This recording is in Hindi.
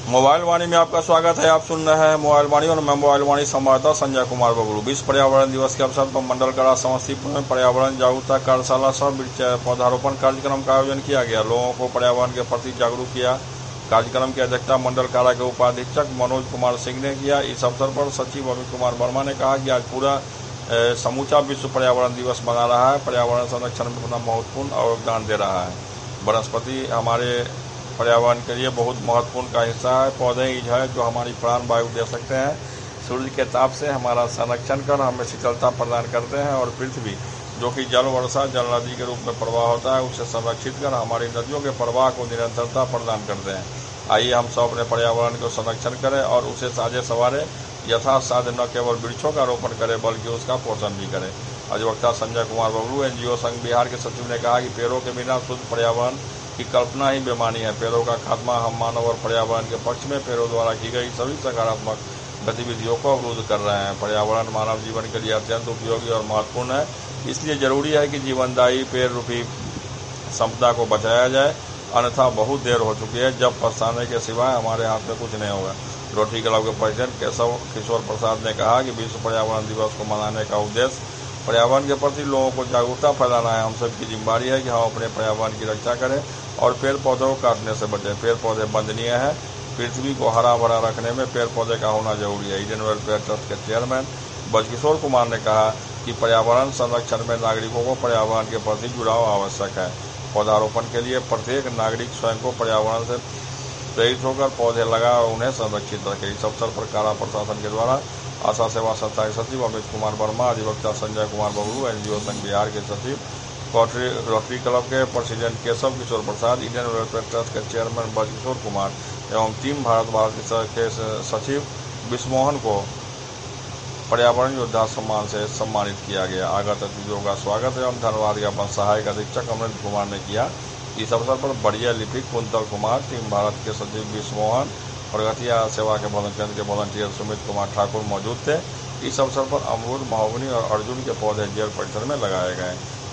मोबाइल वाणी में आपका स्वागत है। आप सुन रहे हैं मोबाइल वाणी और मैं मोबाइल वाणी संवाददाता संजय कुमार बबलू। विश्व पर्यावरण दिवस के अवसर पर मंडल कला समस्तीपुर में पर्यावरण जागरूकता कार्यशाला सह पौधारोपण कार्यक्रम का आयोजन किया गया। लोगों को पर्यावरण के प्रति जागरूक किया। कार्यक्रम की अध्यक्षता मंडल कारा के उपाधीक्षक मनोज कुमार सिंह ने किया। इस अवसर पर सचिव अमित कुमार वर्मा ने कहा कि आज पूरा समूचा विश्व पर्यावरण दिवस मना रहा है। पर्यावरण संरक्षण में अपना महत्वपूर्ण योगदान दे रहा है। वनस्पति हमारे पर्यावरण के लिए बहुत महत्वपूर्ण का हिस्सा है। पौधे ही है जो हमारी प्राण वायु दे सकते हैं, सूर्य के ताप से हमारा संरक्षण कर हमें शीतलता प्रदान करते हैं, और पृथ्वी जो कि जल वर्षा जल नदी के रूप में प्रवाह होता है उसे संरक्षित कर हमारी नदियों के प्रवाह को निरंतरता प्रदान करते हैं। आइए हम सब अपने पर्यावरण को संरक्षण करें और उसे साझे सवारे यथासाध्य न केवल वृक्षों का रोपण करें बल्कि उसका पोषण भी करें। अधिवक्ता संजय कुमार बबलू एनजीओ संघ बिहार के सचिव ने कहा कि पेड़ों के बिना शुद्ध पर्यावरण की कल्पना ही बेमानी है। पेड़ों का खात्मा हम मानव और पर्यावरण के पक्ष में पेड़ों द्वारा की गई सभी सकारात्मक गतिविधियों को अवरुद्ध कर रहे हैं। पर्यावरण मानव जीवन के लिए अत्यंत उपयोगी और महत्वपूर्ण है, इसलिए जरूरी है कि जीवनदायी पेड़ रूपी संपदा को बचाया जाए, अन्यथा बहुत देर हो चुकी है जब पछताने के सिवाय हमारे हाथ में कुछ नहीं होगा। रोटरी क्लब के प्रेसिडेंट केशव किशोर प्रसाद ने कहा कि विश्व पर्यावरण दिवस को मनाने का उद्देश्य पर्यावरण के प्रति लोगों को जागरूकता फैलाना है। हम सबकी जिम्मेदारी है कि हम अपने पर्यावरण की रक्षा करें और पेड़ पौधों को काटने से बचें। पेड़ पौधे वंदनीय है। पृथ्वी को हरा भरा रखने में पेड़ पौधे का होना जरूरी है। इंडियन वेलफेयर ट्रस्ट के चेयरमैन ब्रजकिशोर कुमार ने कहा कि पर्यावरण संरक्षण में नागरिकों को पर्यावरण के प्रति जुड़ाव आवश्यक है। पौधारोपण के लिए प्रत्येक नागरिक स्वयं को पर्यावरण से प्रेरित होकर पौधे लगाए और उन्हें संरक्षित रखे। इस अवसर पर कारा प्रशासन के द्वारा आशा सेवा संस्था के सचिव अमित कुमार वर्मा, अधिवक्ता संजय कुमार बबलू, एनजीओ संघ बिहार के सचिव, रोटरी क्लब के president Keshav Kishore Prasad, Indian welfare trust के चेयरमैन ब्रजकिशोर कुमार एवं टीम भारत के सचिव विश्वमोहन को पर्यावरण योद्धा सम्मान से सम्मानित किया गया। आगत अतिथियों का स्वागत एवं धन्यवाद ज्ञापन सहायक अधीक्षक अमृत कुमार ने किया। इस अवसर पर बढ़िया लिपिक कुंतल कुमार, टीम भारत के सचिव विश्वमोहन, प्रगतिया सेवा के भवन केंद्र के वॉलंटियर सुमित कुमार ठाकुर मौजूद थे। इस अवसर पर अमरूद, महोगनी और अर्जुन के पौधे जेल परिसर में लगाए गए।